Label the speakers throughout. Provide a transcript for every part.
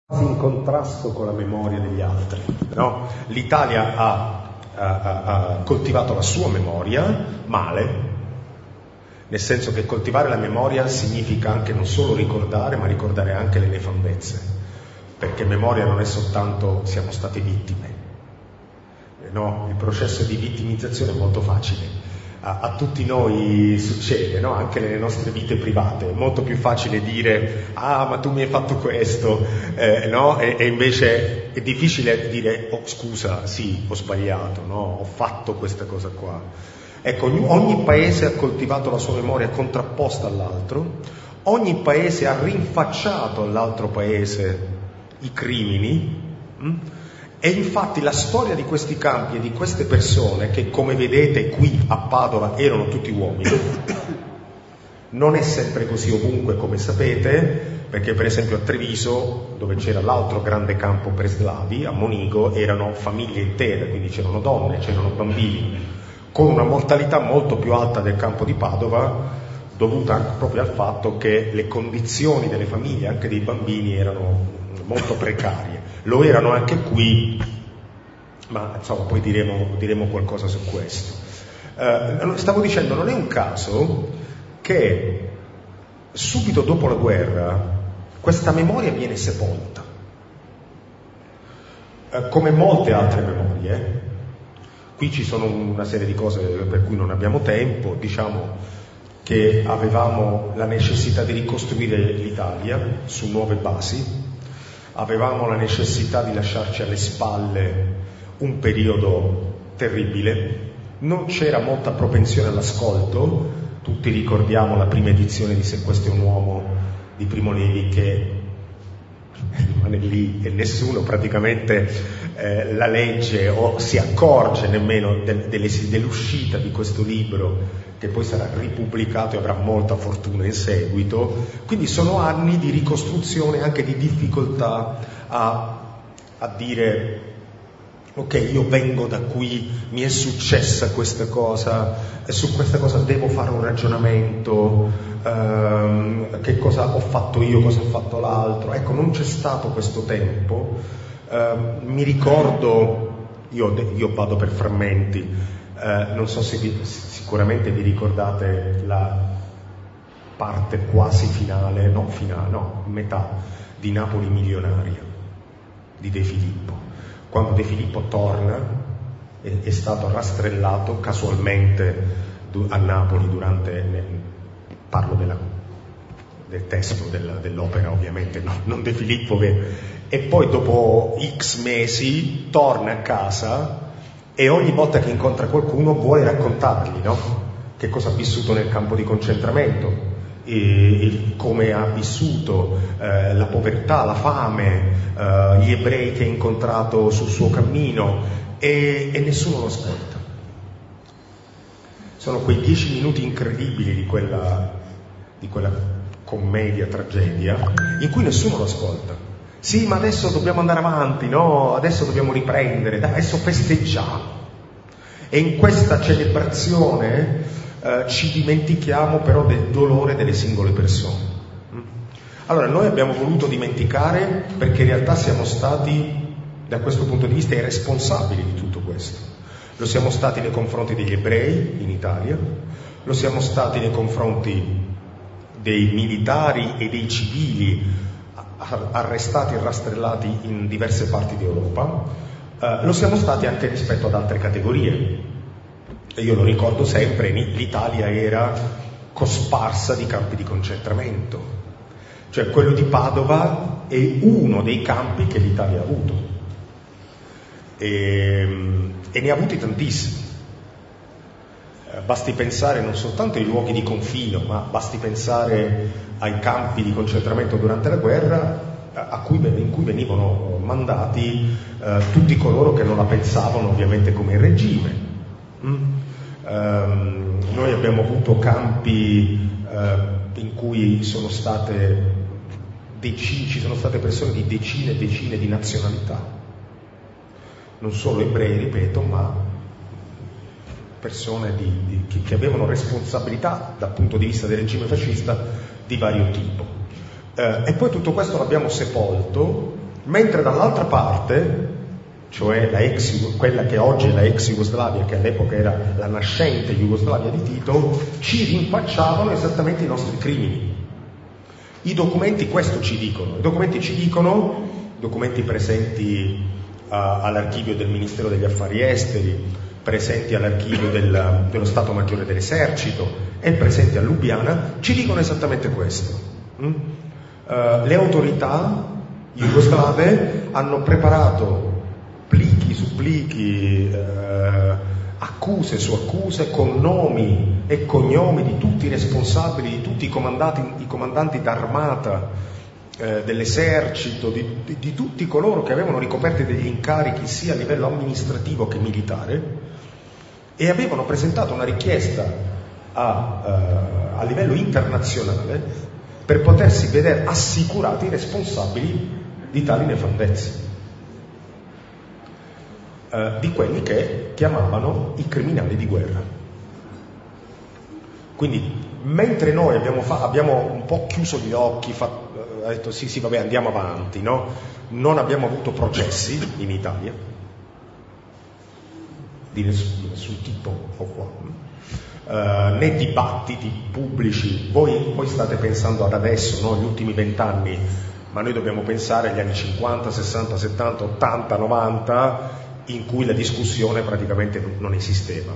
Speaker 1: in contrasto con la memoria degli altri, no? L'Italia ha coltivato la sua memoria male, nel senso che coltivare la memoria significa anche non solo ricordare, ma ricordare anche le nefandezze, perché memoria non è soltanto siamo stati vittime, no? Il processo di vittimizzazione è molto facile. A tutti noi succede, no? Anche nelle nostre vite private. È molto più facile dire ma tu mi hai fatto questo, no? E invece è difficile dire oh scusa, sì, ho sbagliato, no? Ho fatto questa cosa qua. Ecco, ogni paese ha coltivato la sua memoria contrapposta all'altro, ogni paese ha rinfacciato all'altro paese i crimini. E infatti la storia di questi campi e di queste persone, che come vedete qui a Padova erano tutti uomini, non è sempre così ovunque, come sapete, perché per esempio a Treviso, dove c'era l'altro grande campo per slavi, a Monigo erano famiglie intere, quindi c'erano donne, c'erano bambini, con una mortalità molto più alta del campo di Padova, dovuta anche proprio al fatto che le condizioni delle famiglie, anche dei bambini, erano molto precarie. Lo erano anche qui, ma insomma poi diremo qualcosa su questo. Stavo dicendo, non è un caso che subito dopo la guerra questa memoria viene sepolta, come molte altre memorie. Qui ci sono una serie di cose per cui non abbiamo tempo. Diciamo che avevamo la necessità di ricostruire l'Italia su nuove basi, avevamo la necessità di lasciarci alle spalle un periodo terribile, non c'era molta propensione all'ascolto. Tutti ricordiamo la prima edizione di Se questo è un uomo di Primo Levi, che rimane lì e nessuno praticamente la legge o si accorge nemmeno dell'uscita di questo libro, che poi sarà ripubblicato e avrà molta fortuna in seguito. Quindi sono anni di ricostruzione, anche di difficoltà a dire ok, io vengo da qui, mi è successa questa cosa, e su questa cosa devo fare un ragionamento, che cosa ho fatto io, cosa ha fatto l'altro. Ecco, non c'è stato questo tempo. Mi ricordo, io vado per frammenti, non so se sicuramente vi ricordate la parte quasi finale, metà di Napoli milionaria di De Filippo. Quando De Filippo torna è stato rastrellato casualmente a Napoli parlo del testo dell'opera ovviamente, no? Non De Filippo, e poi dopo X mesi torna a casa e ogni volta che incontra qualcuno vuole raccontargli, no? Che cosa ha vissuto nel campo di concentramento, come ha vissuto la povertà, la fame, gli ebrei che ha incontrato sul suo cammino, e nessuno lo ascolta. Sono quei 10 minuti incredibili di quella commedia, tragedia, in cui nessuno lo ascolta. Sì, ma adesso dobbiamo andare avanti, no? Adesso dobbiamo riprendere, adesso festeggiamo. E in questa celebrazione ci dimentichiamo però del dolore delle singole persone. Allora, noi abbiamo voluto dimenticare perché in realtà siamo stati, da questo punto di vista, i responsabili di tutto questo. Lo siamo stati nei confronti degli ebrei in Italia, lo siamo stati nei confronti dei militari e dei civili arrestati e rastrellati in diverse parti d'Europa, lo siamo stati anche rispetto ad altre categorie. E io lo ricordo sempre, l'Italia era cosparsa di campi di concentramento, cioè quello di Padova è uno dei campi che l'Italia ha avuto, e ne ha avuti tantissimi. Basti pensare non soltanto ai luoghi di confino, ma basti pensare ai campi di concentramento durante la guerra, in cui venivano mandati tutti coloro che non la pensavano ovviamente come il regime. Noi abbiamo avuto campi in cui ci sono state persone di decine e decine di nazionalità, non solo ebrei, ripeto, ma persone che avevano responsabilità dal punto di vista del regime fascista di vario tipo. E poi tutto questo l'abbiamo sepolto mentre dall'altra parte, cioè quella che oggi è la ex Jugoslavia, che all'epoca era la nascente Jugoslavia di Tito, ci rinfacciavano esattamente i nostri crimini. I documenti questo ci dicono. I documenti presenti all'archivio del Ministero degli Affari Esteri, presenti all'archivio dello Stato Maggiore dell'Esercito e presenti a Lubiana, ci dicono esattamente questo. Le autorità jugoslave hanno preparato plichi su plichi, accuse su accuse, con nomi e cognomi di tutti i responsabili, di tutti i comandanti d'armata dell'esercito, di tutti coloro che avevano ricoperto degli incarichi sia a livello amministrativo che militare, e avevano presentato una richiesta a livello internazionale per potersi vedere assicurati i responsabili di tali nefandezze, di quelli che chiamavano i criminali di guerra. Quindi, mentre noi abbiamo un po' chiuso gli occhi, detto sì, vabbè, andiamo avanti, no? Non abbiamo avuto processi in Italia di nessun tipo o qua, né dibattiti pubblici. Voi state pensando ad adesso, no? Gli ultimi 20 anni, ma noi dobbiamo pensare agli anni 50, 60, 70, 80, 90, in cui la discussione praticamente non esisteva.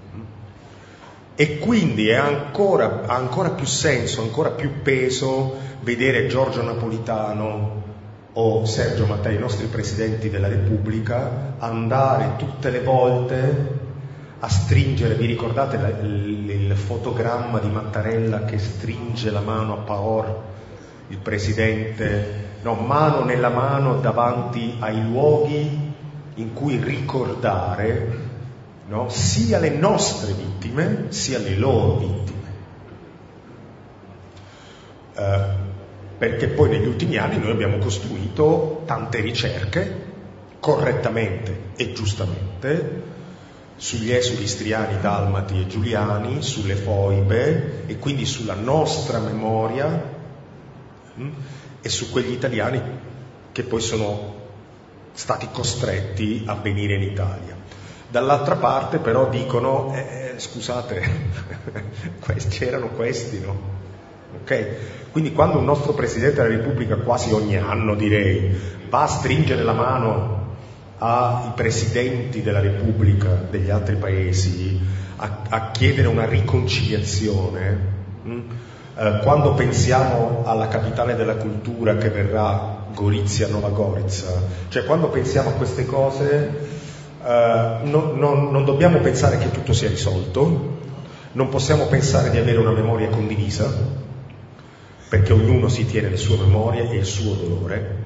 Speaker 1: E quindi ha ancora più senso, ancora più peso vedere Giorgio Napolitano o Sergio Mattarella, i nostri presidenti della Repubblica, andare tutte le volte a stringere. Vi ricordate il fotogramma di Mattarella che stringe la mano a Pahor, il presidente, mano nella mano davanti ai luoghi in cui ricordare, no, sia le nostre vittime sia le loro vittime, perché poi negli ultimi anni noi abbiamo costruito tante ricerche, correttamente e giustamente, sugli esuli istriani, dalmati e giuliani, sulle foibe e quindi sulla nostra memoria, e su quegli italiani che poi sono stati costretti a venire in Italia. Dall'altra parte però dicono, scusate, c'erano questi, no? Ok? Quindi quando un nostro Presidente della Repubblica, quasi ogni anno direi, va a stringere la mano ai Presidenti della Repubblica degli altri paesi, a chiedere una riconciliazione, quando pensiamo alla capitale della cultura che verrà, Gorizia, Nova Gorica, cioè quando pensiamo a queste cose, non dobbiamo pensare che tutto sia risolto, non possiamo pensare di avere una memoria condivisa, perché ognuno si tiene le sue memorie e il suo dolore,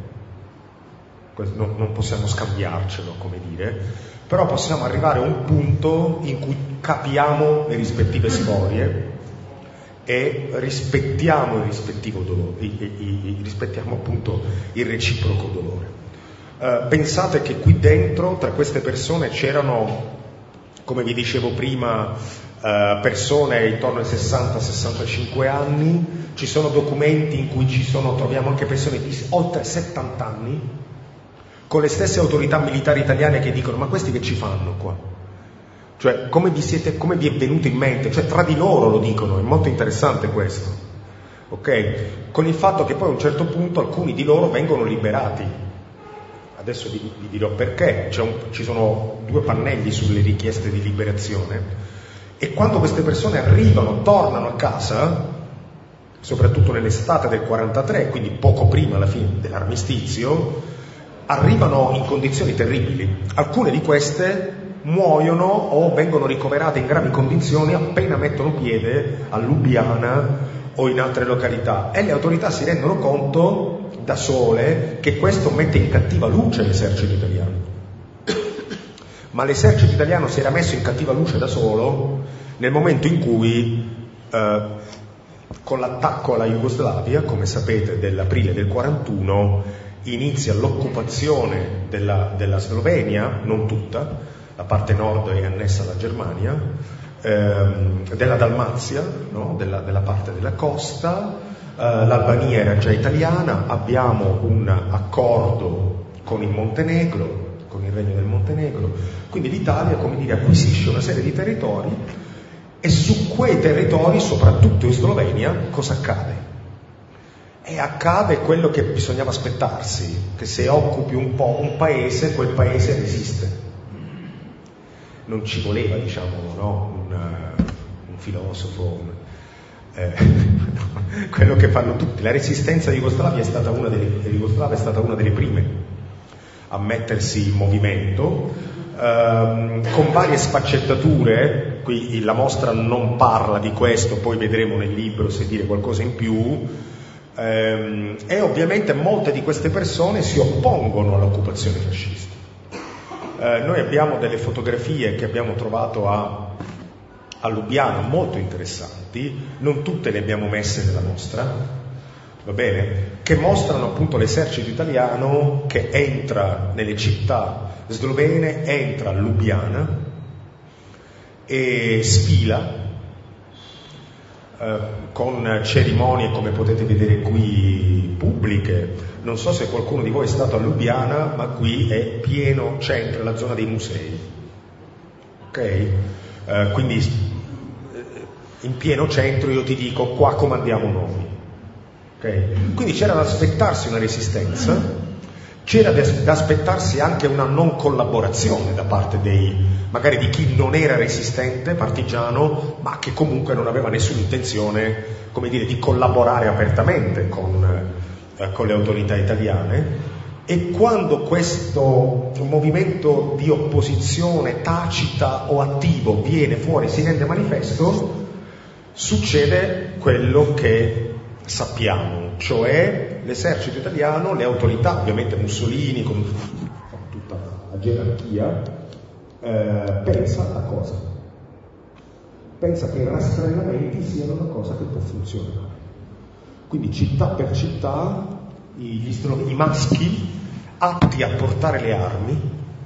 Speaker 1: non possiamo scambiarcelo, come dire, però possiamo arrivare a un punto in cui capiamo le rispettive storie e rispettiamo il rispettivo dolore, rispettiamo appunto il reciproco dolore. Pensate che qui dentro, tra queste persone, c'erano, come vi dicevo prima, persone intorno ai 60-65 anni, ci sono documenti in cui troviamo anche persone di oltre 70 anni, con le stesse autorità militari italiane che dicono: ma questi che ci fanno qua? Cioè, come vi è venuto in mente? Cioè, tra di loro lo dicono, è molto interessante questo, ok? Con il fatto che poi a un certo punto alcuni di loro vengono liberati. Adesso vi dirò perché. Ci sono 2 pannelli sulle richieste di liberazione, e quando queste persone tornano a casa, soprattutto nell'estate del 43, quindi poco prima alla fine dell'armistizio, arrivano in condizioni terribili. Alcune di queste muoiono o vengono ricoverate in gravi condizioni appena mettono piede a Lubiana o in altre località, e le autorità si rendono conto da sole che questo mette in cattiva luce l'esercito italiano. Ma l'esercito italiano si era messo in cattiva luce da solo nel momento in cui, con l'attacco alla Jugoslavia, come sapete, dell'aprile del 41, inizia l'occupazione della Slovenia, non tutta, la parte nord è annessa alla Germania, della Dalmazia, no? della parte della costa, l'Albania era già italiana, abbiamo un accordo con il Montenegro, con il Regno del Montenegro. Quindi l'Italia, come dire, acquisisce una serie di territori e su quei territori, soprattutto in Slovenia, cosa accade? E accade quello che bisognava aspettarsi, che se occupi un po' un paese, quel paese resiste. Non ci voleva, diciamo, no? un filosofo, quello che fanno tutti. La resistenza di Jugoslavia è stata una delle prime a mettersi in movimento, con varie sfaccettature. Qui la mostra non parla di questo, poi vedremo nel libro se dire qualcosa in più. E ovviamente molte di queste persone si oppongono all'occupazione fascista. Noi abbiamo delle fotografie che abbiamo trovato a Lubiana molto interessanti, non tutte le abbiamo messe nella mostra, va bene? Che mostrano appunto l'esercito italiano che entra nelle città slovene, entra a Lubiana e sfila con cerimonie, come potete vedere qui, pubbliche. Non so se qualcuno di voi è stato a Lubiana, ma qui è pieno centro, la zona dei musei, ok? Quindi in pieno centro io ti dico, qua comandiamo noi, ok? Quindi c'era da aspettarsi una resistenza, c'era da aspettarsi anche una non collaborazione da parte magari di chi non era resistente, partigiano, ma che comunque non aveva nessuna intenzione, come dire, di collaborare apertamente con le autorità italiane. E quando questo movimento di opposizione tacita o attivo viene fuori, si rende manifesto, succede quello che sappiamo, cioè l'esercito italiano, le autorità, ovviamente Mussolini con tutta la gerarchia, pensa a cosa? Pensa che i rastrellamenti siano una cosa che può funzionare. Quindi città per città i maschi atti a portare le armi,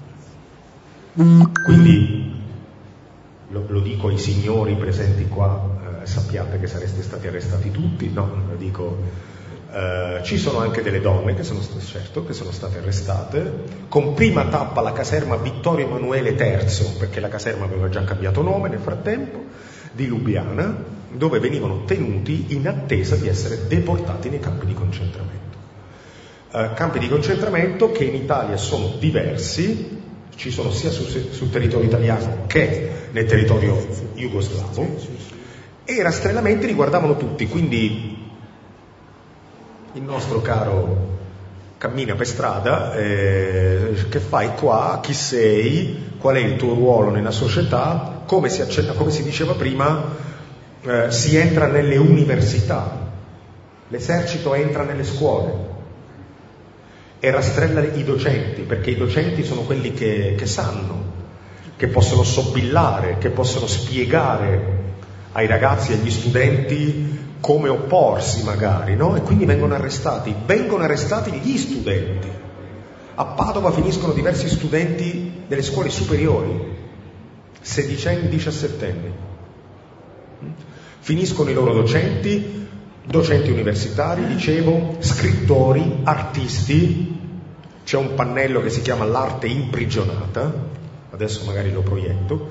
Speaker 1: quindi lo dico ai signori presenti qua, sappiate che sareste stati arrestati tutti, no, lo dico. Ci sono anche delle donne che sono state arrestate, con prima tappa la caserma Vittorio Emanuele III, perché la caserma aveva già cambiato nome nel frattempo, di Lubiana, dove venivano tenuti in attesa di essere deportati nei campi di concentramento. Campi di concentramento che in Italia sono diversi, ci sono sia sul territorio italiano che nel territorio jugoslavo, e i rastrellamenti riguardavano tutti, quindi il nostro caro cammina per strada, che fai qua, chi sei, qual è il tuo ruolo nella società, come si diceva prima, si entra nelle università, l'esercito entra nelle scuole e rastrella i docenti, perché i docenti sono quelli che sanno, che possono sobillare, che possono spiegare ai ragazzi e agli studenti come opporsi magari, no? E quindi vengono arrestati gli studenti. A Padova finiscono diversi studenti delle scuole superiori, 16enni, 17enni. Finiscono i loro docenti universitari, dicevo, scrittori, artisti. C'è un pannello che si chiama L'arte imprigionata, adesso magari lo proietto.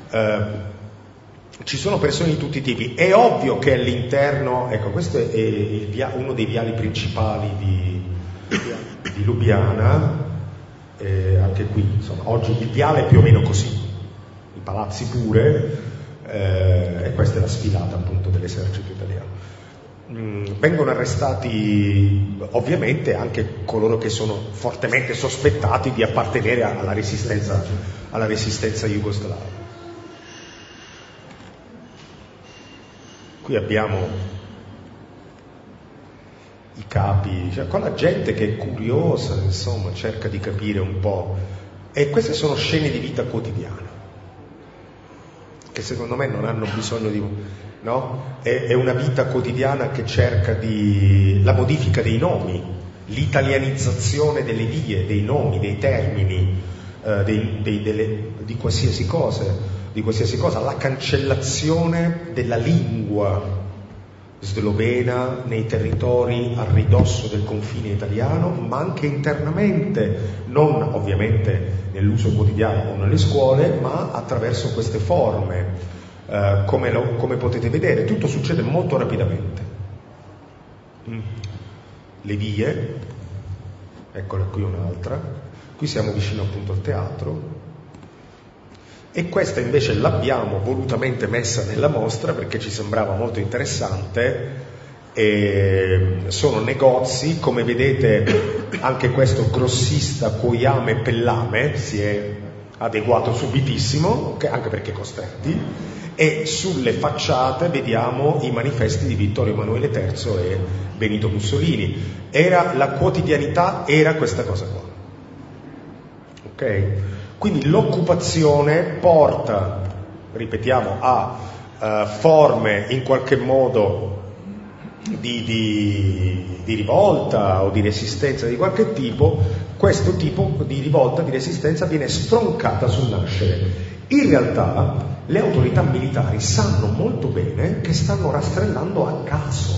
Speaker 1: Ci sono persone di tutti i tipi. È ovvio che all'interno, ecco, questo è uno dei viali principali di Lubiana, anche qui, insomma, oggi il viale è più o meno così, i palazzi pure, e questa è la sfilata appunto dell'esercito italiano. Vengono arrestati ovviamente anche coloro che sono fortemente sospettati di appartenere alla resistenza jugoslava. Qui abbiamo i capi, cioè con la gente che è curiosa, insomma, cerca di capire un po'. E queste sono scene di vita quotidiana, che secondo me non hanno bisogno di... no? È una vita quotidiana che cerca la modifica dei nomi, l'italianizzazione delle vie, dei nomi, dei termini, di qualsiasi cosa, la cancellazione della lingua slovena nei territori a ridosso del confine italiano, ma anche internamente, non ovviamente nell'uso quotidiano o nelle scuole, ma attraverso queste forme. Come potete vedere, tutto succede molto rapidamente. Le vie, eccola qui un'altra, qui siamo vicino appunto al teatro, e questa invece l'abbiamo volutamente messa nella mostra perché ci sembrava molto interessante. Sono negozi, come vedete anche questo grossista Koyame Pellame si è adeguato subitissimo, anche perché costretti, e sulle facciate vediamo i manifesti di Vittorio Emanuele III e Benito Mussolini. La quotidianità era questa cosa qua, ok? Quindi l'occupazione porta, ripetiamo, a forme in qualche modo di rivolta o di resistenza di qualche tipo. Questo tipo di rivolta, di resistenza viene stroncata sul nascere. In realtà le autorità militari sanno molto bene che stanno rastrellando a caso.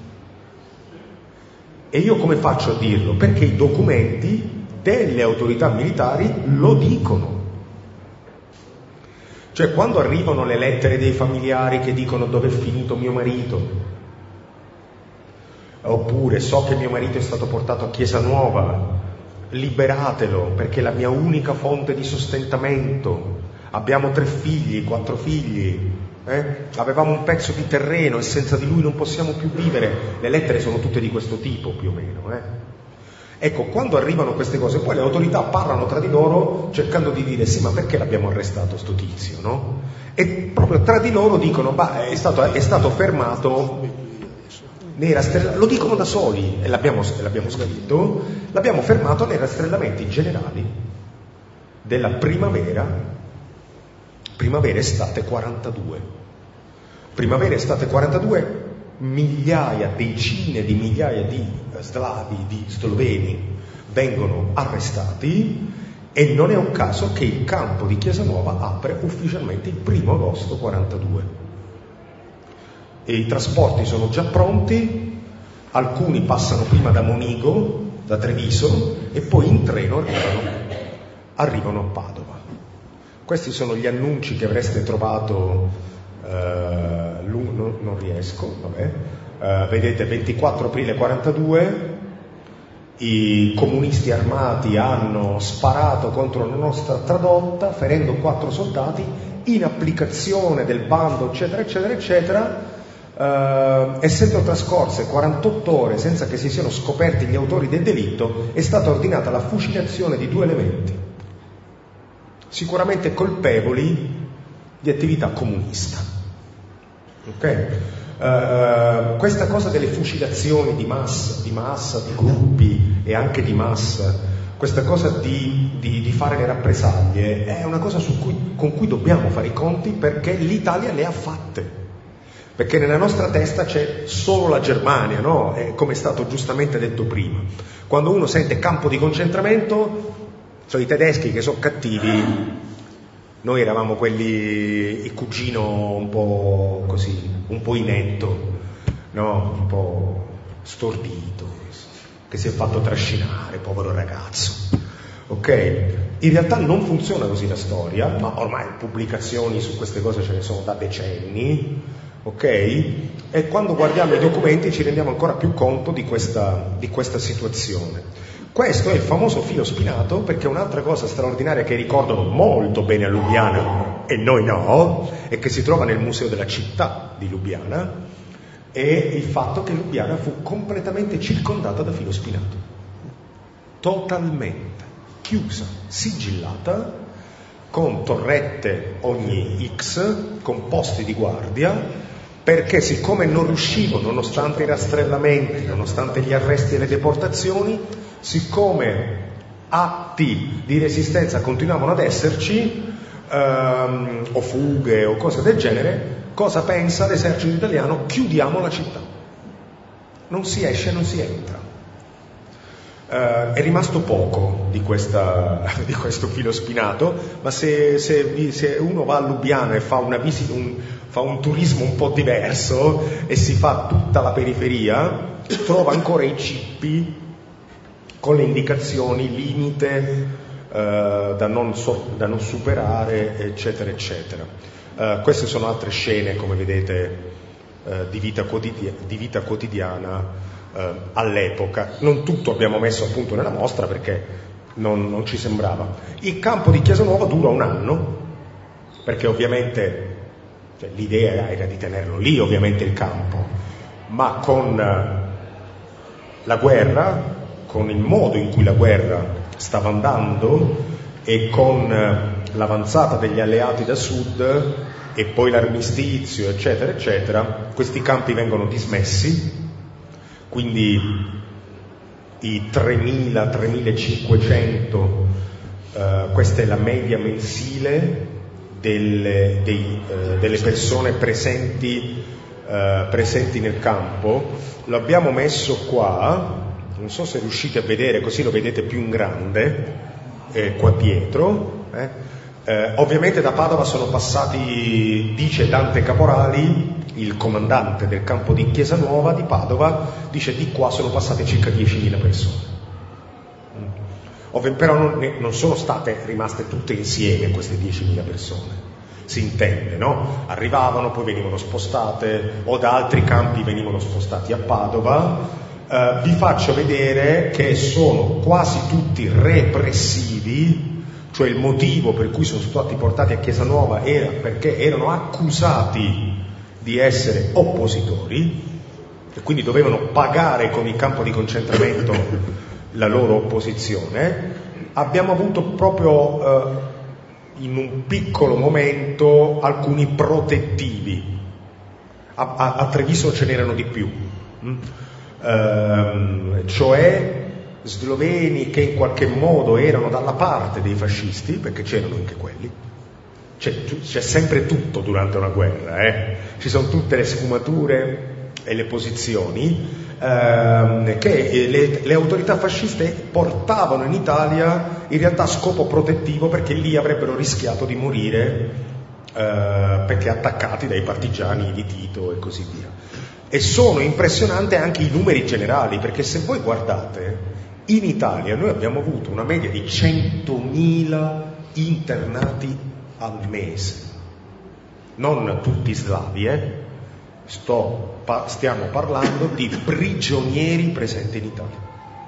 Speaker 1: E io come faccio a dirlo? Perché i documenti delle autorità militari lo dicono. Cioè, quando arrivano le lettere dei familiari che dicono dove è finito mio marito, oppure so che mio marito è stato portato a Chiesa Nuova, liberatelo perché è la mia unica fonte di sostentamento, abbiamo 3 figli, 4 figli, avevamo un pezzo di terreno e senza di lui non possiamo più vivere. Le lettere sono tutte di questo tipo più o meno. Ecco, quando arrivano queste cose, poi le autorità parlano tra di loro cercando di dire sì, ma perché l'abbiamo arrestato sto tizio, no? E proprio tra di loro dicono, è stato fermato, lo dicono da soli, e l'abbiamo scritto, l'abbiamo fermato nei rastrellamenti generali della primavera-estate 42. Primavera-estate 42, decine di migliaia di slavi, di sloveni vengono arrestati, e non è un caso che il campo di Chiesa Nuova apre ufficialmente il 1 agosto 42. E i trasporti sono già pronti, alcuni passano prima da Monigo, da Treviso, e poi in treno arrivano a Padova. Questi sono gli annunci che avreste trovato, non riesco, vabbè. Vedete, 24 aprile 42, i comunisti armati hanno sparato contro la nostra tradotta, ferendo 4 soldati, in applicazione del bando, eccetera, eccetera, eccetera. Essendo trascorse 48 ore senza che si siano scoperti gli autori del delitto, è stata ordinata la fucilazione di 2 elementi, sicuramente colpevoli di attività comunista. Ok? Questa cosa delle fucilazioni di massa, di gruppi e anche di massa, questa cosa di fare le rappresaglie, è una cosa con cui dobbiamo fare i conti, perché l'Italia le ha fatte. Perché nella nostra testa c'è solo la Germania, no? Come è stato giustamente detto prima. Quando uno sente campo di concentramento, sono i tedeschi che sono cattivi, noi eravamo il cugino un po' così, un po' inetto, no? Un po' stordito, che si è fatto trascinare, povero ragazzo. Ok? In realtà non funziona così la storia, ma ormai pubblicazioni su queste cose ce ne sono da decenni. Ok? E quando guardiamo i documenti ci rendiamo ancora più conto di questa situazione. Questo è il famoso filo spinato, perché un'altra cosa straordinaria che ricordano molto bene a Lubiana e noi no, e che si trova nel museo della città di Lubiana, è il fatto che Lubiana fu completamente circondata da filo spinato, totalmente chiusa, sigillata, con torrette ogni X, con posti di guardia, perché siccome non riuscivo, nonostante i rastrellamenti, nonostante gli arresti e le deportazioni, siccome atti di resistenza continuavano ad esserci, o fughe o cose del genere, cosa pensa l'esercito italiano? Chiudiamo la città, non si esce, non si entra. È rimasto poco di questo filo spinato, ma se uno va a Lubiana e fa una visita, fa un turismo un po' diverso e si fa tutta la periferia, trova ancora i cippi con le indicazioni limite da non superare, eccetera, eccetera. Queste sono altre scene, come vedete, di vita quotidiana all'epoca. Non tutto abbiamo messo appunto nella mostra perché non ci sembrava. Il campo di Chiesa Nuova dura 1 anno, perché ovviamente l'idea era di tenerlo lì, ovviamente, il campo, ma con la guerra, con il modo in cui la guerra stava andando e con l'avanzata degli alleati da sud e poi l'armistizio, eccetera, eccetera, questi campi vengono dismessi. Quindi i 3.000-3.500, questa è la media mensile delle persone presenti nel campo. L'abbiamo messo qua, non so se riuscite a vedere, così lo vedete più in grande, qua dietro. Ovviamente da Padova sono passati, dice Dante Caporali, il comandante del campo di Chiesa Nuova di Padova, dice di qua sono passate circa 10.000 persone. Però non sono state rimaste tutte insieme queste 10.000 persone, si intende, no? Arrivavano, poi venivano spostate, o da altri campi venivano spostati a Padova. Vi faccio vedere che sono quasi tutti repressivi, cioè il motivo per cui sono stati portati a Chiesa Nuova era perché erano accusati di essere oppositori e quindi dovevano pagare con il campo di concentramento la loro opposizione. Abbiamo avuto proprio in un piccolo momento alcuni protettivi, a Treviso ce n'erano di più, cioè sloveni che in qualche modo erano dalla parte dei fascisti, perché c'erano anche quelli. C'è sempre tutto durante una guerra, ci sono tutte le sfumature e le posizioni che le autorità fasciste portavano in Italia in realtà a scopo protettivo, perché lì avrebbero rischiato di morire perché attaccati dai partigiani di Tito e così via. E sono impressionanti anche i numeri generali, perché se voi guardate, in Italia noi abbiamo avuto una media di 100.000 internati al mese, non tutti slavi, stiamo parlando di prigionieri presenti in Italia.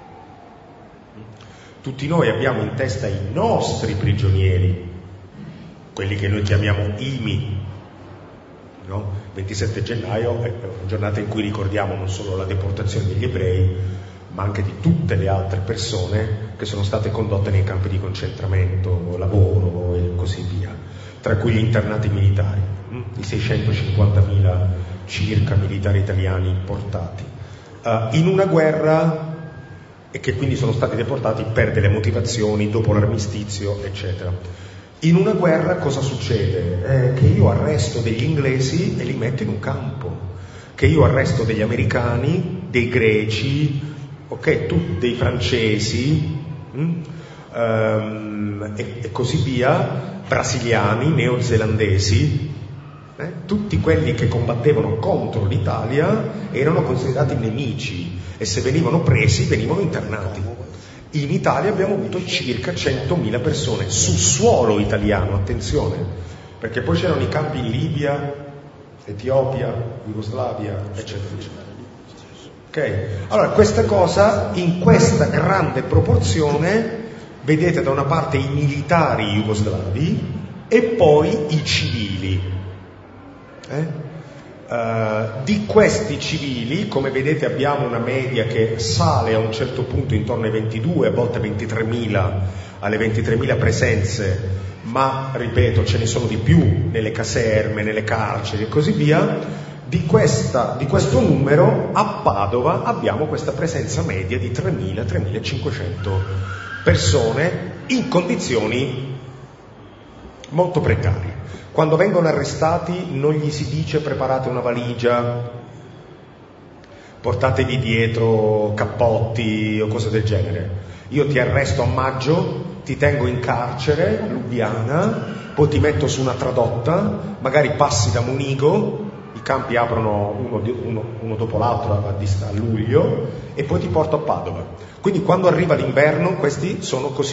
Speaker 1: Tutti noi abbiamo in testa i nostri prigionieri, quelli che noi chiamiamo IMI, no? 27 gennaio è una giornata in cui ricordiamo non solo la deportazione degli ebrei, ma anche di tutte le altre persone che sono state condotte nei campi di concentramento, lavoro e così via, tra cui gli internati militari, i 650.000 circa militari italiani portati in una guerra, e che quindi sono stati deportati per delle motivazioni dopo l'armistizio, eccetera. In una guerra cosa succede? Che io arresto degli inglesi e li metto in un campo, che io arresto degli americani, dei greci, dei francesi, e così via, brasiliani, neozelandesi, tutti quelli che combattevano contro l'Italia erano considerati nemici e se venivano presi venivano internati. In Italia abbiamo avuto circa 100.000 persone su suolo italiano, attenzione, perché poi c'erano i campi in Libia, Etiopia, Jugoslavia, eccetera, eccetera. Allora, questa cosa, in questa grande proporzione, vedete da una parte i militari jugoslavi e poi i civili. Di questi civili, come vedete, abbiamo una media che sale a un certo punto intorno ai 22, a volte 23.000, alle 23.000 presenze, ma ripeto, ce ne sono di più nelle caserme, nelle carceri e così via. Di questo numero a Padova abbiamo questa presenza media di 3.000-3.500 persone in condizioni molto precarie. Quando vengono arrestati non gli si dice preparate una valigia, portatevi dietro cappotti o cose del genere. Io ti arresto a maggio, ti tengo in carcere a Lubiana, poi ti metto su una tradotta, magari passi da Munigo, i campi aprono uno dopo l'altro a luglio, e poi ti porto a Padova. Quindi quando arriva l'inverno questi sono così.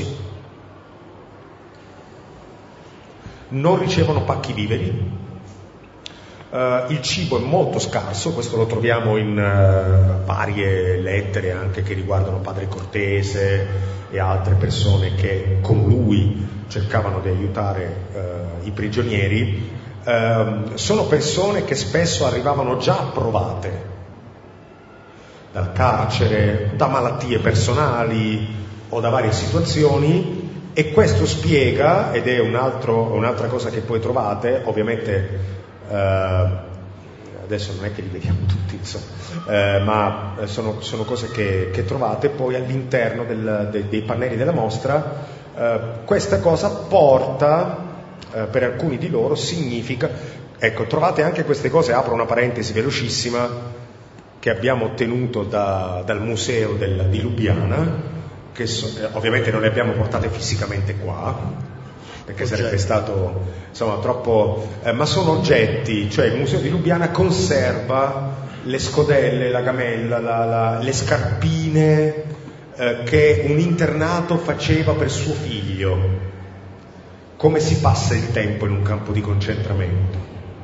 Speaker 1: Non ricevono pacchi viveri. Il cibo è molto scarso, questo lo troviamo in varie lettere anche che riguardano Padre Cortese e altre persone che con lui cercavano di aiutare i prigionieri. Sono persone che spesso arrivavano già provate dal carcere, da malattie personali o da varie situazioni, e questo spiega, ed è un'altra cosa che poi trovate, ovviamente adesso non è che li vediamo tutti, insomma, ma sono cose che trovate poi all'interno dei pannelli della mostra. Questa cosa porta, per alcuni di loro significa, ecco, trovate anche queste cose, apro una parentesi velocissima, che abbiamo ottenuto dal museo di Lubiana, che ovviamente non le abbiamo portate fisicamente qua, perché sarebbe stato insomma troppo, ma sono oggetti, cioè il museo di Lubiana conserva le scodelle, la gamella, le scarpine che un internato faceva per suo figlio. Come si passa il tempo in un campo di concentramento?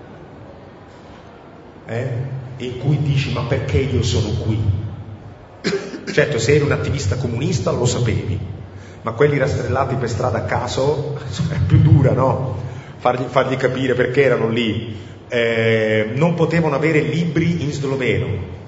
Speaker 1: In cui dici, ma perché io sono qui? Certo, se eri un attivista comunista lo sapevi, ma quelli rastrellati per strada a caso è più dura, no? Fargli capire perché erano lì. Non potevano avere libri in sloveno,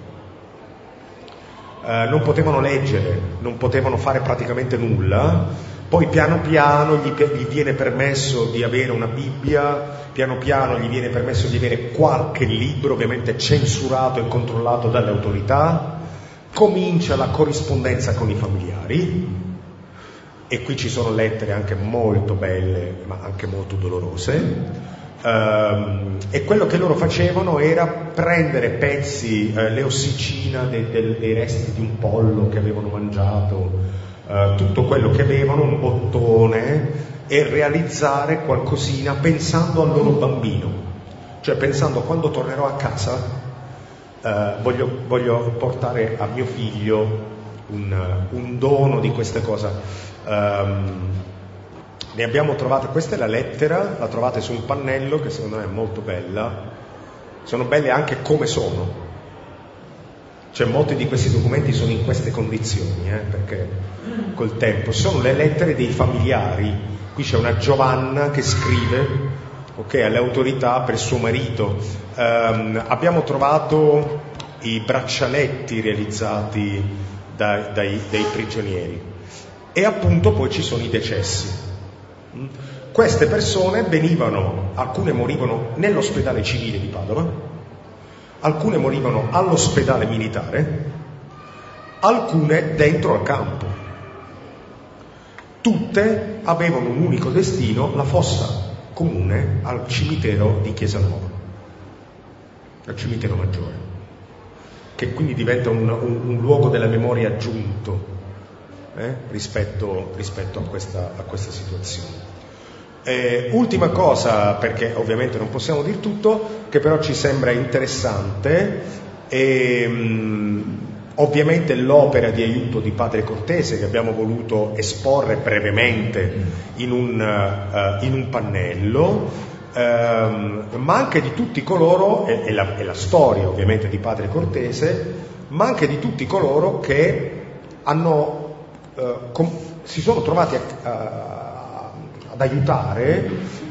Speaker 1: non potevano leggere, non potevano fare praticamente nulla. Poi piano piano gli viene permesso di avere una Bibbia, piano piano gli viene permesso di avere qualche libro, ovviamente censurato e controllato dalle autorità. Comincia la corrispondenza con i familiari, e qui ci sono lettere anche molto belle ma anche molto dolorose, e quello che loro facevano era prendere pezzi, l'ossicina dei resti di un pollo che avevano mangiato, tutto quello che avevano, un bottone, e realizzare qualcosina pensando al loro bambino, cioè pensando, quando tornerò a casa voglio portare a mio figlio un dono di queste cose. Ne abbiamo trovate, questa è la lettera, la trovate su un pannello che secondo me è molto bella. Sono belle anche come sono, cioè molti di questi documenti sono in queste condizioni, perché col tempo sono le lettere dei familiari. Qui c'è una Giovanna che scrive, alle autorità per suo marito. Abbiamo trovato i braccialetti realizzati dai prigionieri, e appunto poi ci sono i decessi. Queste persone alcune morivano nell'ospedale civile di Padova, alcune morivano all'ospedale militare, alcune dentro al campo. Tutte avevano un unico destino, la fossa comune al cimitero di Chiesa Nuova, al cimitero maggiore, che quindi diventa un luogo della memoria aggiunto rispetto a questa situazione. Ultima cosa, perché ovviamente non possiamo dire tutto, che però ci sembra interessante, ovviamente l'opera di aiuto di Padre Cortese, che abbiamo voluto esporre brevemente in un pannello, ma anche di tutti coloro, e la storia ovviamente di Padre Cortese, ma anche di tutti coloro che si sono trovati ad aiutare.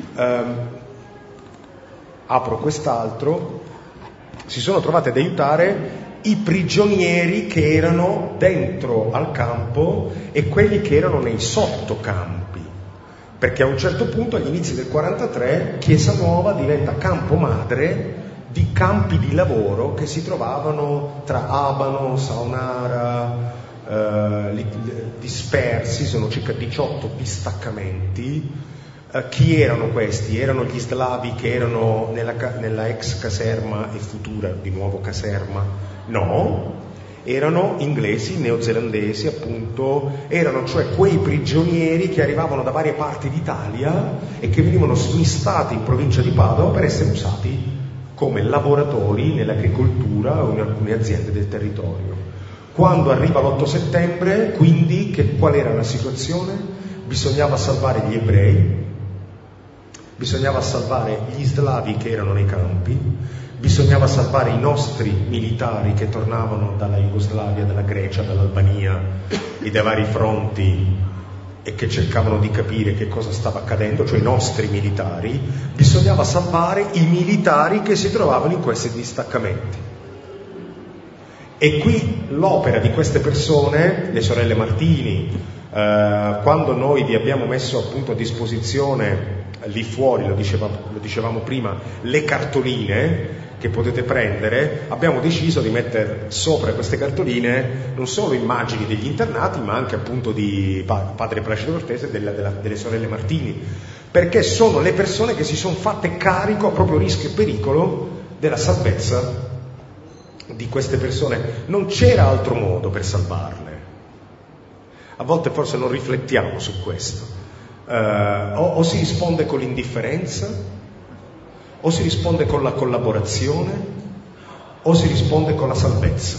Speaker 1: Apro quest'altro. Si sono trovati ad aiutare i prigionieri che erano dentro al campo e quelli che erano nei sottocampi, perché a un certo punto, agli inizi del 43, Chiesa Nuova diventa campo madre di campi di lavoro che si trovavano tra Abano, Saonara, dispersi. Sono circa 18 distaccamenti Chi erano questi? Erano gli slavi che erano nella ex caserma e futura di nuovo caserma? No, erano inglesi, neozelandesi appunto, erano cioè quei prigionieri che arrivavano da varie parti d'Italia e che venivano smistati in provincia di Padova per essere usati come lavoratori nell'agricoltura o in alcune aziende del territorio. Quando arriva l'8 settembre, quindi, qual era la situazione? Bisognava salvare gli ebrei, bisognava salvare gli slavi che erano nei campi, bisognava salvare i nostri militari che tornavano dalla Jugoslavia, dalla Grecia, dall'Albania e dai vari fronti e che cercavano di capire che cosa stava accadendo, cioè i nostri militari. Bisognava salvare i militari che si trovavano in questi distaccamenti. E qui l'opera di queste persone, le sorelle Martini, quando noi vi abbiamo messo appunto a disposizione lì fuori, lo dicevamo prima, le cartoline che potete prendere, abbiamo deciso di mettere sopra queste cartoline non solo immagini degli internati, ma anche appunto di padre Placido Cortese e delle sorelle Martini, perché sono le persone che si sono fatte carico a proprio rischio e pericolo della salvezza di queste persone. Non c'era altro modo per salvarle. A volte forse non riflettiamo su questo. O si risponde con l'indifferenza, o si risponde con la collaborazione, o si risponde con la salvezza.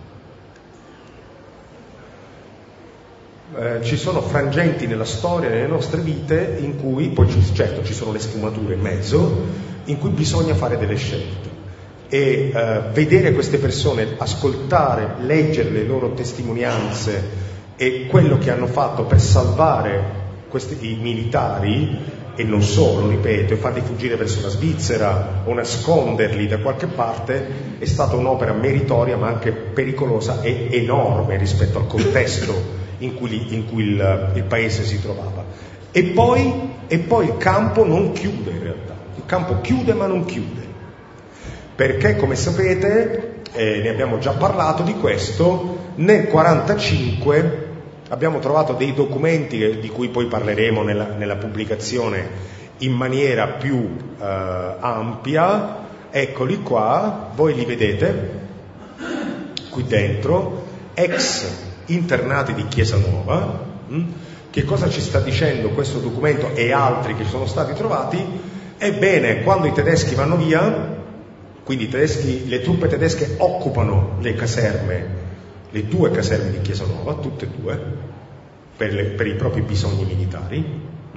Speaker 1: Ci sono frangenti nella storia, nelle nostre vite, in cui, poi certo ci sono le sfumature in mezzo, in cui bisogna fare delle scelte. E vedere queste persone, ascoltare, leggere le loro testimonianze e quello che hanno fatto per salvare i militari, e non solo, ripeto, e farli fuggire verso la Svizzera o nasconderli da qualche parte, è stata un'opera meritoria ma anche pericolosa e enorme rispetto al contesto in cui il paese si trovava. E poi il campo non chiude in realtà, il campo chiude ma non chiude, perché come sapete, ne abbiamo già parlato di questo, nel 1945 abbiamo trovato dei documenti di cui poi parleremo nella pubblicazione in maniera più ampia. Eccoli qua, voi li vedete qui dentro, ex internati di Chiesa Nuova. Che cosa ci sta dicendo questo documento e altri che sono stati trovati? Ebbene, quando i tedeschi vanno via, quindi le truppe tedesche occupano le caserme, le 2 caserme di Chiesa Nuova, tutte e 2, per i propri bisogni militari.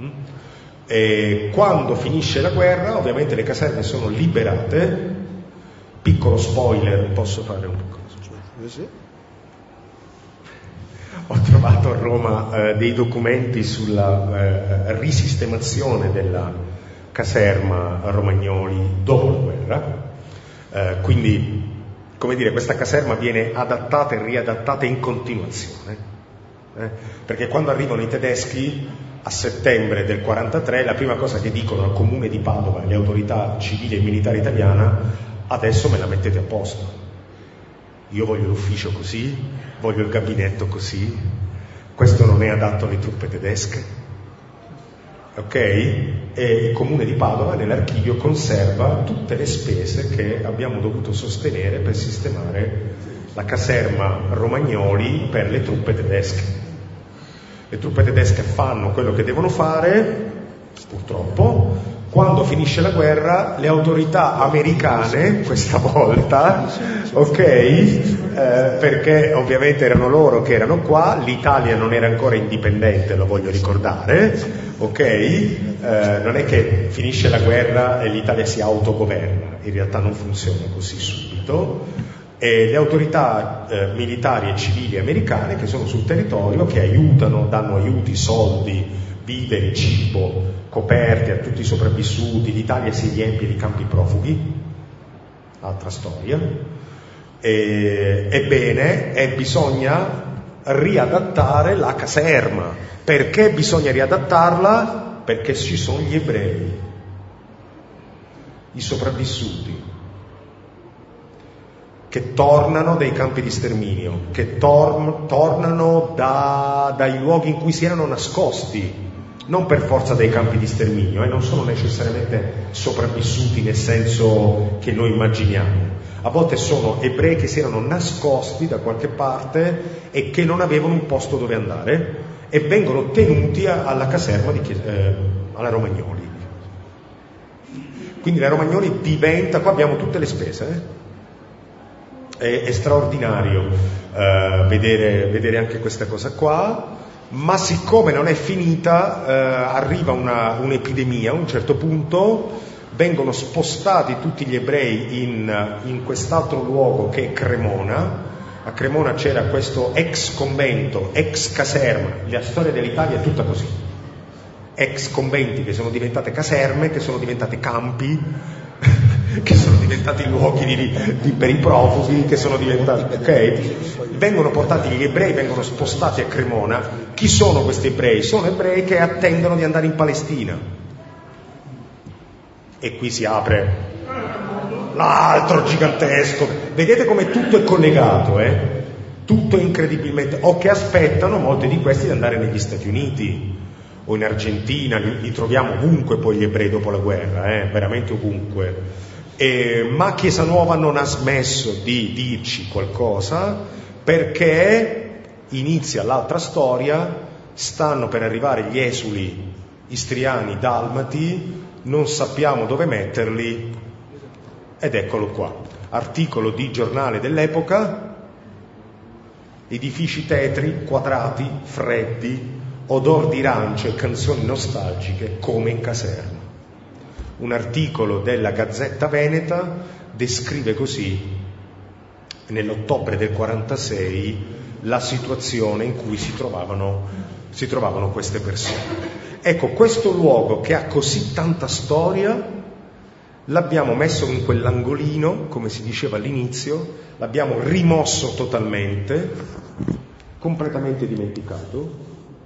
Speaker 1: E quando finisce la guerra, ovviamente le caserme sono liberate. Piccolo spoiler, posso fare una cosa? Ho trovato a Roma dei documenti sulla risistemazione della caserma Romagnoli dopo la guerra. Quindi, come dire, questa caserma viene adattata e riadattata in continuazione, perché quando arrivano i tedeschi a settembre del 43, la prima cosa che dicono al comune di Padova, le autorità civili e militari italiane: adesso me la mettete a posto, io voglio l'ufficio così, voglio il gabinetto così, questo non è adatto alle truppe tedesche, ok? E il comune di Padova nell'archivio conserva tutte le spese che abbiamo dovuto sostenere per sistemare la caserma Romagnoli per le truppe tedesche. Le truppe tedesche fanno quello che devono fare, purtroppo. Quando finisce la guerra, le autorità americane, questa volta, ok, perché ovviamente erano loro che erano qua, l'Italia non era ancora indipendente, lo voglio ricordare, ok? Non è che finisce la guerra e l'Italia si autogoverna, in realtà non funziona così subito. E le autorità militari e civili americane che sono sul territorio, che aiutano, danno aiuti, soldi, viveri, cibo, coperti a tutti i sopravvissuti. L'Italia si riempie di campi profughi, altra storia. Ebbene, bisogna riadattare la caserma. Perché bisogna riadattarla? Perché ci sono gli ebrei, i sopravvissuti, che tornano dai campi di sterminio, che tornano dai luoghi in cui si erano nascosti non per forza dei campi di sterminio, non sono necessariamente sopravvissuti nel senso che noi immaginiamo. A volte sono ebrei che si erano nascosti da qualche parte e che non avevano un posto dove andare e vengono tenuti alla caserma alla Romagnoli. Quindi la Romagnoli diventa, qua abbiamo tutte le spese, È straordinario vedere anche questa cosa qua, ma siccome non è finita, arriva un'epidemia a un certo punto, vengono spostati tutti gli ebrei in quest'altro luogo che è Cremona. A Cremona c'era questo ex convento, ex caserma, la storia dell'Italia è tutta così, ex conventi che sono diventate caserme, che sono diventate campi, che sono diventati luoghi per i profughi, che sono diventati, vengono portati gli ebrei, vengono spostati a Cremona. Chi sono questi ebrei? Sono ebrei che attendono di andare in Palestina. E qui si apre l'altro gigantesco, vedete come tutto è collegato, tutto incredibilmente, o che aspettano molti di questi di andare negli Stati Uniti o in Argentina, li troviamo ovunque poi gli ebrei dopo la guerra, veramente ovunque. Ma Chiesa Nuova non ha smesso di dirci qualcosa, perché inizia l'altra storia, stanno per arrivare gli esuli istriani dalmati, non sappiamo dove metterli, ed eccolo qua, articolo di giornale dell'epoca, edifici tetri, quadrati, freddi, odor di rancio e canzoni nostalgiche come in caserma. Un articolo della Gazzetta Veneta descrive così, nell'ottobre del 46, la situazione in cui si trovavano queste persone. Ecco, questo luogo che ha così tanta storia, l'abbiamo messo in quell'angolino, come si diceva all'inizio, l'abbiamo rimosso totalmente, completamente dimenticato,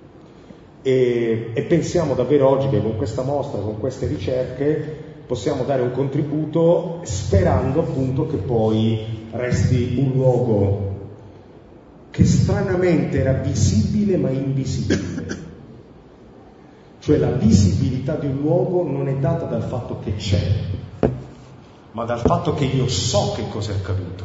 Speaker 1: e pensiamo davvero oggi che con questa mostra, con queste ricerche, possiamo dare un contributo, sperando appunto che poi resti un luogo che stranamente era visibile ma invisibile. Cioè la visibilità di un luogo non è data dal fatto che c'è, ma dal fatto che io so che cosa è accaduto,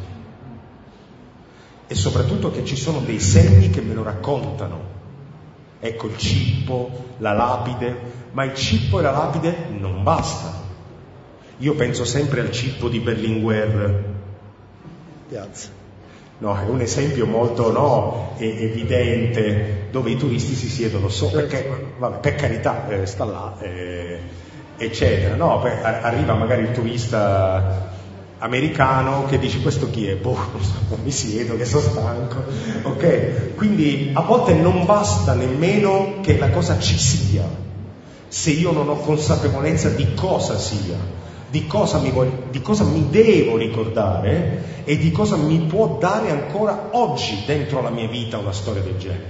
Speaker 1: e soprattutto che ci sono dei segni che me lo raccontano. Ecco il cippo, la lapide, ma il cippo e la lapide non basta. Io penso sempre al cippo di Berlinguer.
Speaker 2: Piazza.
Speaker 1: No, è un esempio molto evidente, dove i turisti si siedono perché, vabbè, per carità, sta là, eccetera. No, arriva magari il turista americano che dice: questo chi è? Non mi siedo, che sono stanco. Ok? Quindi a volte non basta nemmeno che la cosa ci sia, se io non ho consapevolezza di cosa sia, di cosa mi devo ricordare e di cosa mi può dare ancora oggi dentro la mia vita una storia del genere.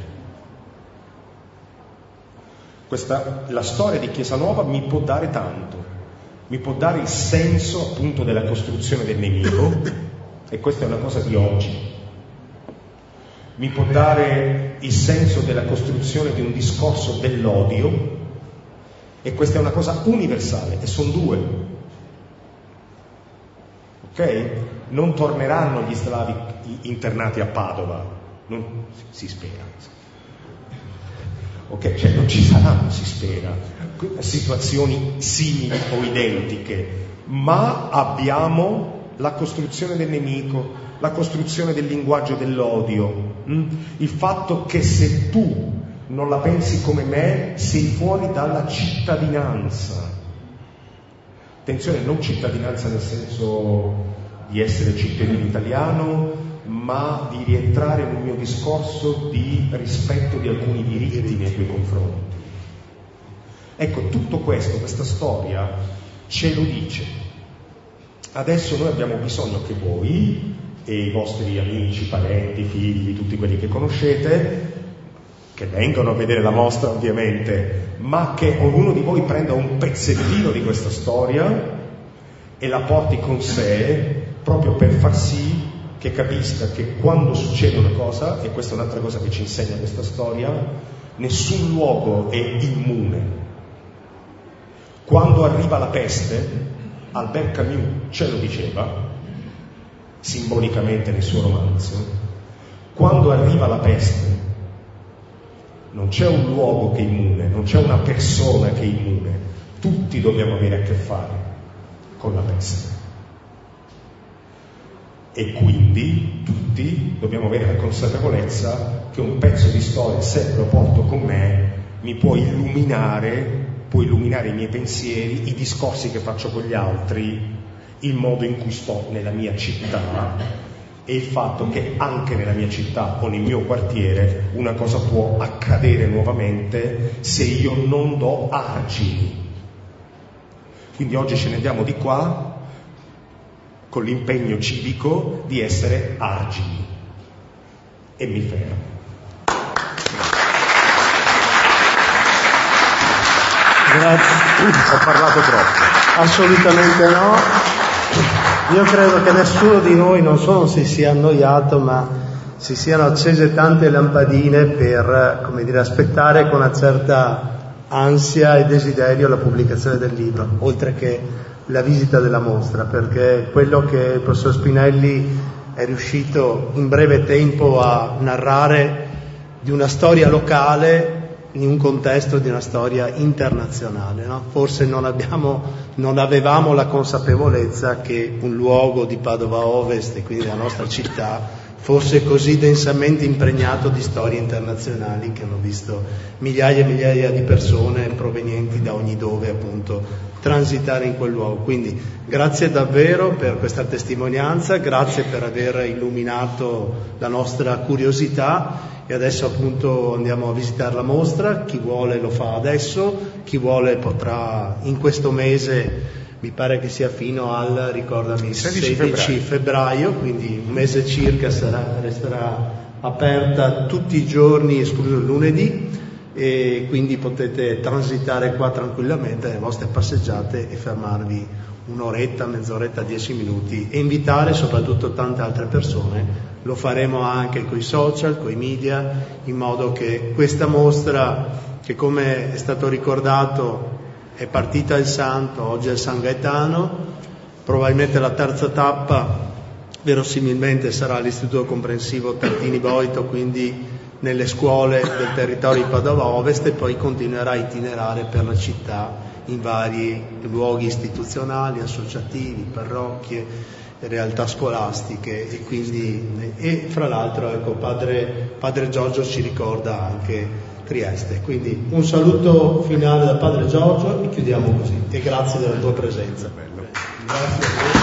Speaker 1: La storia di Chiesa Nuova mi può dare tanto, mi può dare il senso appunto della costruzione del nemico, e questa è una cosa di oggi. Mi può dare il senso della costruzione di un discorso dell'odio, e questa è una cosa universale, e sono due. Ok? Non torneranno gli slavi internati a Padova, non si spera. Ok, cioè non ci saranno, si spera, situazioni simili o identiche, ma abbiamo la costruzione del nemico, la costruzione del linguaggio dell'odio, il fatto che se tu non la pensi come me sei fuori dalla cittadinanza. Attenzione, non cittadinanza nel senso di essere cittadino italiano, ma di rientrare nel mio discorso di rispetto di alcuni diritti nei tuoi confronti. Ecco, tutto questo, questa storia ce lo dice. Adesso noi abbiamo bisogno che voi e i vostri amici, parenti, figli, tutti quelli che conoscete, che vengono a vedere la mostra ovviamente, ma che ognuno di voi prenda un pezzettino di questa storia e la porti con sé, proprio per far sì che capisca che quando succede una cosa, e questa è un'altra cosa che ci insegna questa storia, nessun luogo è immune. Quando arriva la peste, Albert Camus ce lo diceva, simbolicamente nel suo romanzo, quando arriva la peste non c'è un luogo che è immune, non c'è una persona che è immune, tutti dobbiamo avere a che fare con la peste. E quindi tutti dobbiamo avere la consapevolezza che un pezzo di storia, se lo porto con me, mi può illuminare i miei pensieri, i discorsi che faccio con gli altri, il modo in cui sto nella mia città e il fatto che anche nella mia città o nel mio quartiere una cosa può accadere nuovamente se io non do argini. Quindi oggi ce ne andiamo di qua con l'impegno civico di essere argini. E mi fermo.
Speaker 2: Grazie.
Speaker 1: Ho parlato troppo.
Speaker 2: Assolutamente no. Io credo che nessuno di noi non solo si sia annoiato, ma si siano accese tante lampadine per, come dire, aspettare con una certa ansia e desiderio la pubblicazione del libro, oltre che la visita della mostra, perché quello che il professor Spinelli è riuscito in breve tempo a narrare di una storia locale in un contesto di una storia internazionale, no? Forse non avevamo la consapevolezza che un luogo di Padova Ovest, e quindi la nostra città, fosse così densamente impregnato di storie internazionali che hanno visto migliaia e migliaia di persone provenienti da ogni dove, appunto, transitare in quel luogo. Quindi grazie davvero per questa testimonianza, grazie per aver illuminato la nostra curiosità. E adesso appunto andiamo a visitare la mostra, chi vuole lo fa adesso, chi vuole potrà in questo mese, mi pare che sia fino al, ricordami, 16 febbraio, quindi un mese circa resterà aperta tutti i giorni, escluso il lunedì, e quindi potete transitare qua tranquillamente le vostre passeggiate e fermarvi un'oretta, mezz'oretta, 10 minuti e invitare soprattutto tante altre persone. Lo faremo anche con i social, con i media, in modo che questa mostra, che come è stato ricordato è partita il Santo, oggi è il San Gaetano, probabilmente la terza tappa verosimilmente sarà l'Istituto Comprensivo Tartini Boito, quindi nelle scuole del territorio di Padova Ovest, e poi continuerà a itinerare per la città in vari luoghi istituzionali, associativi, parrocchie, realtà scolastiche, e quindi fra l'altro ecco, padre Giorgio ci ricorda anche Trieste. Quindi un saluto finale da padre Giorgio e chiudiamo così, e grazie della tua presenza.
Speaker 1: Bello.
Speaker 2: Grazie a voi.